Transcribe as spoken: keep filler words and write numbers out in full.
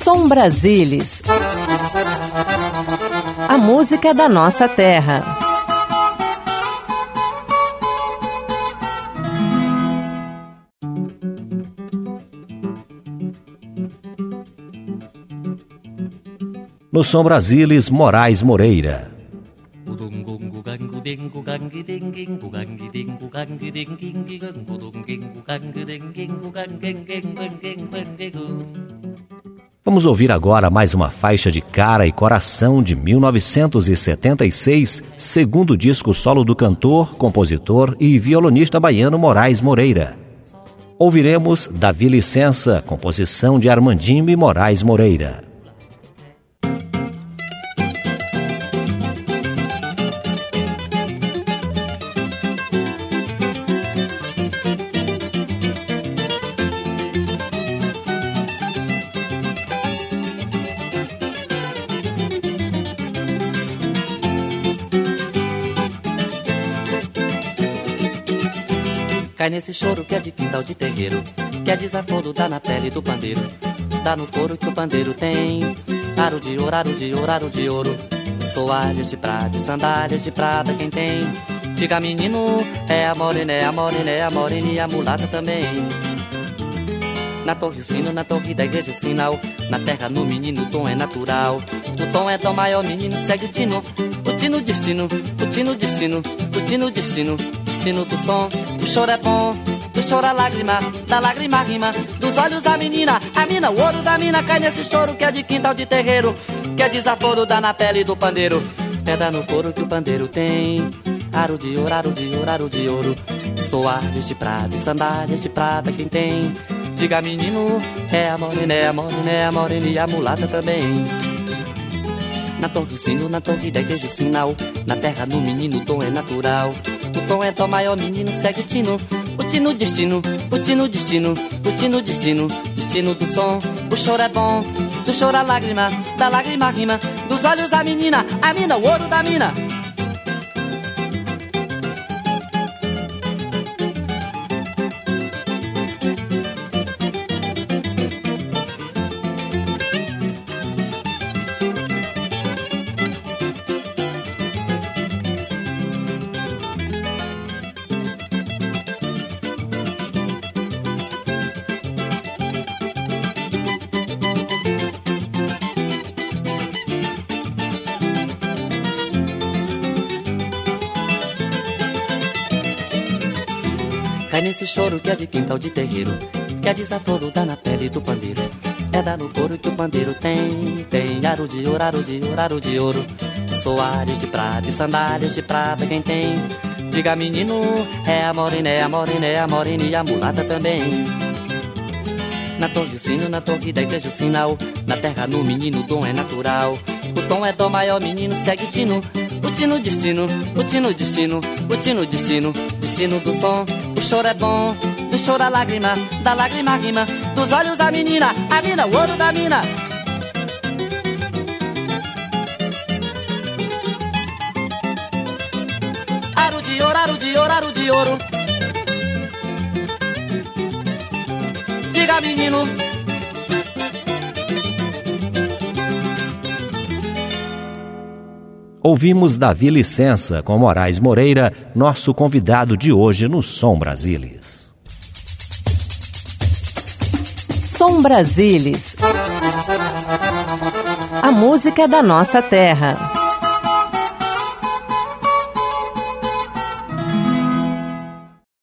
Som Brasilis. A música da nossa terra. No Som Brasilis, Moraes Moreira. Vamos ouvir agora mais uma faixa de Cara e Coração de mil novecentos e setenta e seis, segundo disco solo do cantor, compositor e violonista baiano Moraes Moreira. Ouviremos Davi Licença, composição de Armandinho e Moraes Moreira. Cai nesse choro que é de quintal de terreiro, que é desaforo, dá na pele do pandeiro, dá no couro que o pandeiro tem. Aro de ouro, aro de ouro, aro de ouro, soalhas de prata e sandálias de prata quem tem. Diga menino, é a morena, é a morena, é a morena e a mulata também. Na torre o sino, na torre da igreja o sinal, na terra no menino o tom é natural. O tom é dó maior, menino segue o tino, o tino destino, o tino destino, o tino destino, destino do som. O choro é bom, do choro a lágrima, da lágrima rima, dos olhos a menina, a mina, o ouro da mina. Cai nesse choro que é de quintal de terreiro, que é desaforo, dá na pele do pandeiro, pedra no couro que o pandeiro tem. Aro de ouro, aro de ouro, aro de ouro, soalhas de prata e sandálias de prata quem tem. Diga menino, é a morena, é a morena, é a morena e a mulata também. Na torre o sino, na torre da igreja o sinal, na terra no menino o tom é natural. O tom é dó maior, menino segue o tino, o tino destino, o tino destino, o tino destino, destino do som. O choro é bom, do choro a lágrima, da lágrima rima, dos olhos a menina, a mina, o ouro da mina. Cai nesse choro que é de quintal de terreiro, que é desaforo, dá na pele do pandeiro, é dar no couro que o pandeiro tem. Tem aro de ouro, aro de ouro, aro de ouro, soalhas de prata e sandálias de prata quem tem. Diga menino, é a morena, é a morena, é a morena e a mulata também. Na torre o sino, na torre da igreja o sinal, na terra no menino o tom é natural. O tom é dó maior, menino segue o tino, o tino destino, o tino destino, o tino destino, destino do som. O choro é bom, do choro a lágrima, da lágrima rima, dos olhos da menina, a mina, o ouro da mina. Aro de ouro, aro de ouro, aro de ouro. Diga menino. Ouvimos Davi Licença com Moraes Moreira, nosso convidado de hoje no Som Brasilis. Som Brasilis. A música da nossa terra.